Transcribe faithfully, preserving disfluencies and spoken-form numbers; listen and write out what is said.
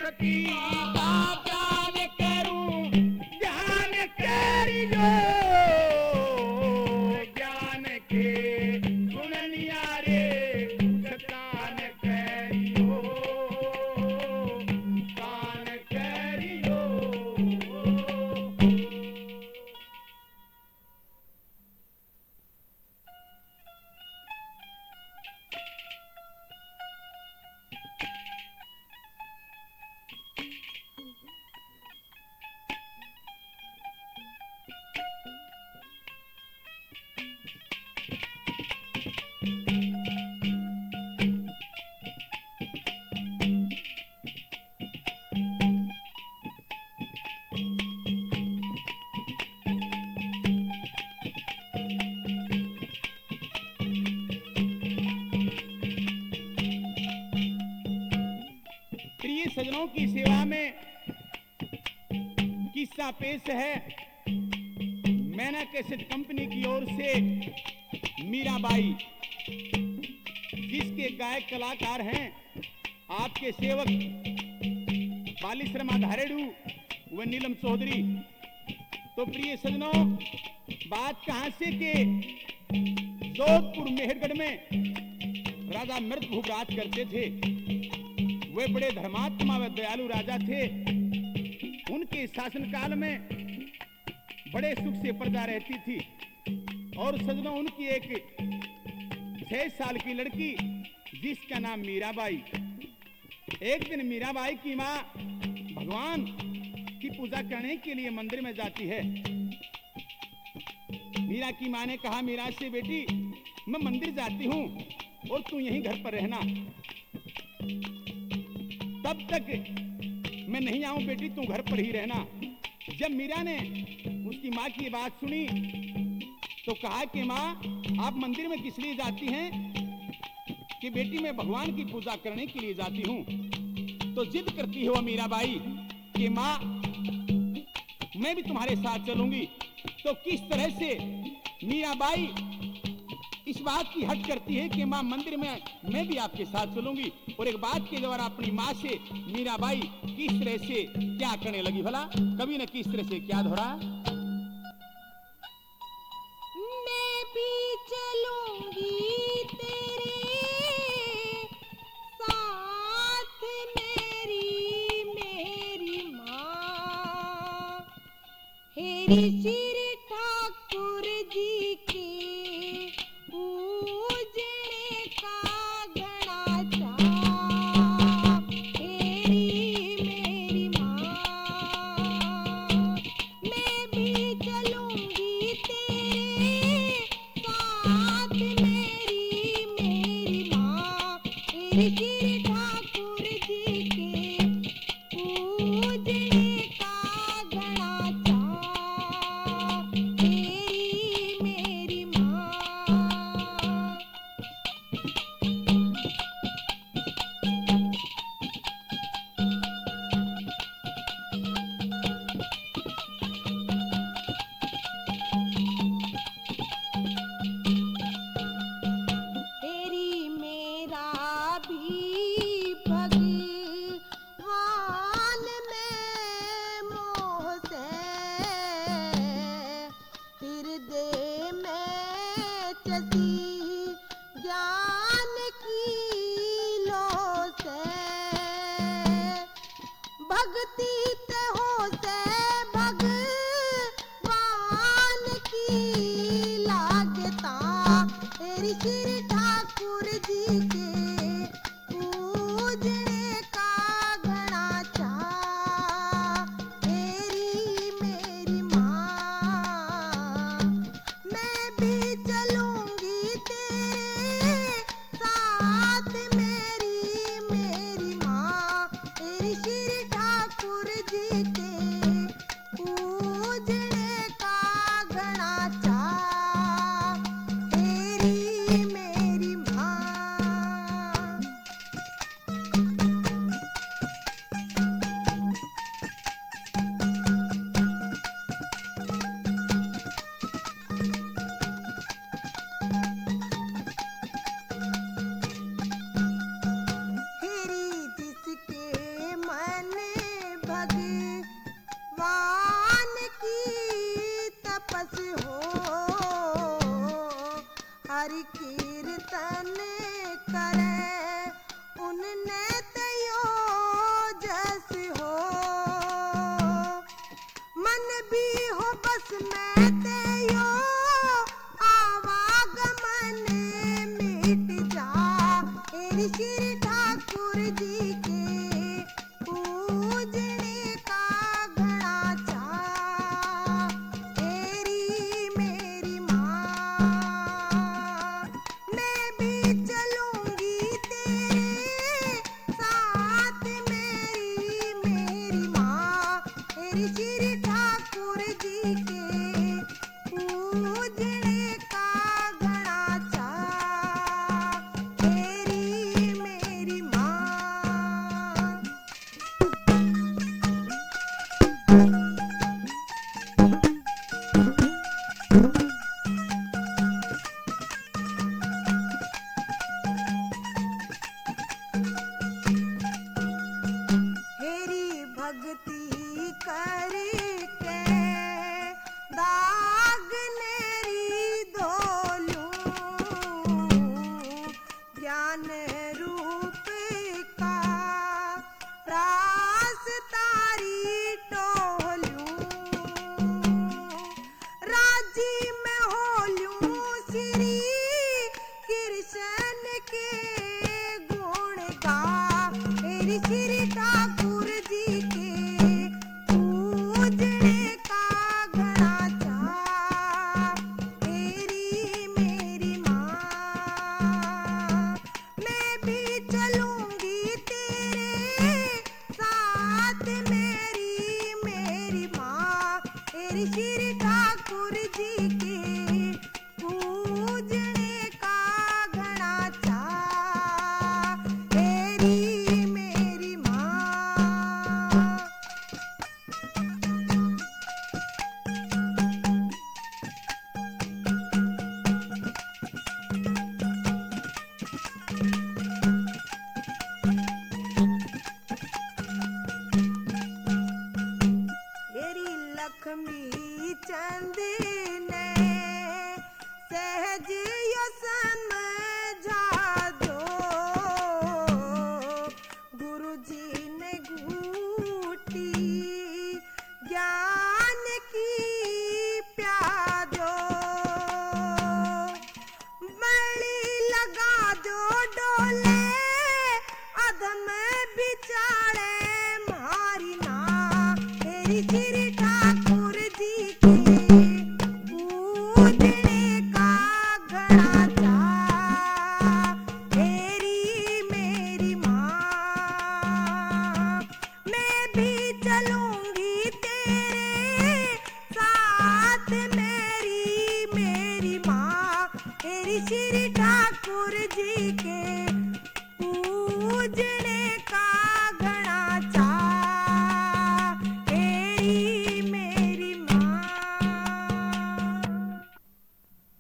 सती बाप जान करूं ध्यान करियो ज्ञान के सुननिया रे कान करियो कान करियो। प्रिय सज्जनों की सेवा में किस्सा पेश है। मैना कैसेट कंपनी की ओर से मीराबाई, जिसके गायक कलाकार हैं आपके सेवक बाली शर्मा धारेड़ू व नीलम चौधरी। तो प्रिय सज्जनों, बात कहां से के जोधपुर मेहरगढ़ में राजा मृतभूप राज करते थे। वे बड़े धर्मात्मा व दयालु राजा थे। उनके शासनकाल में बड़े सुख से प्रजा रहती थी। और सजनों, उनकी एक छह साल की लड़की जिसका नाम मीराबाई। एक दिन मीराबाई की माँ भगवान की पूजा करने के लिए मंदिर में जाती है। मीरा की माँ ने कहा मीरा से, बेटी मैं मंदिर जाती हूँ और तू यहीं घर पर रहना, तब तक मैं नहीं आऊं बेटी, तू घर पर ही रहना। जब मीरा ने उसकी माँ की बात सुनी तो कहा कि माँ आप मंदिर में किस लिए जाती हैं? कि बेटी मैं भगवान की पूजा करने के लिए जाती हूँ। तो जिद करती है वो मीराबाई कि माँ मैं भी तुम्हारे साथ चलूंगी। तो किस तरह से मीराबाई इस बात की हट करती है कि माँ मंदिर में मैं भी आपके साथ चलूंगी। और एक बात के द्वारा अपनी माँ से मीराबाई किस तरह से क्या करने लगी, भला कभी न किस तरह से क्या दोहरा। मैं भी चलूंगी तेरे साथ, मेरी मेरी माँ हेरी श्री ठाकुर जी की पूजने का घड़ा चा, हेरी मेरी माँ मैं भी चलूंगी तेरे साथ, मेरी मेरी माँ हेरी श्री ठाकुर जी के पूजने का घड़ा चा, हेरी मेरी माँ। तेरी मेरा भी करे उनने तयो जस हो मन भी हो बस में तयो आवागमन मिट जा तेरी श्री ठाकुर जी के पूजने का घड़ा चा तेरी मेरी माँ मैं भी चलूंगी तेरे साथ मेरी मेरी माँ तेरी श्री ठाकुर जी के पूजने का घड़ा चा तेरी मेरी माँ। हेरी भक्ति करके दाग नेरी धोलूं ज्ञान रूप का रास तारी टोलूं राजी में होलूं श्री कृष्ण के गुण गा तेरी श्री ठाकुर जी के पूजने का घड़ा चा तेरी मेरी माँ मैं भी चलूंगी तेरे साथ मेरी मेरी माँ तेरी श्री ठाकुर जी के पूजने का घड़ा चा तेरी मेरी माँ। तेरी लक्ष्मी चंद ने सहज यो समझा दो गुरु जी ने घूटी ज्ञान की प्यादो बड़ी लगा दो डोले अधम बिचारे मारी ना तेरी श्री ठाकुर जी के पूजने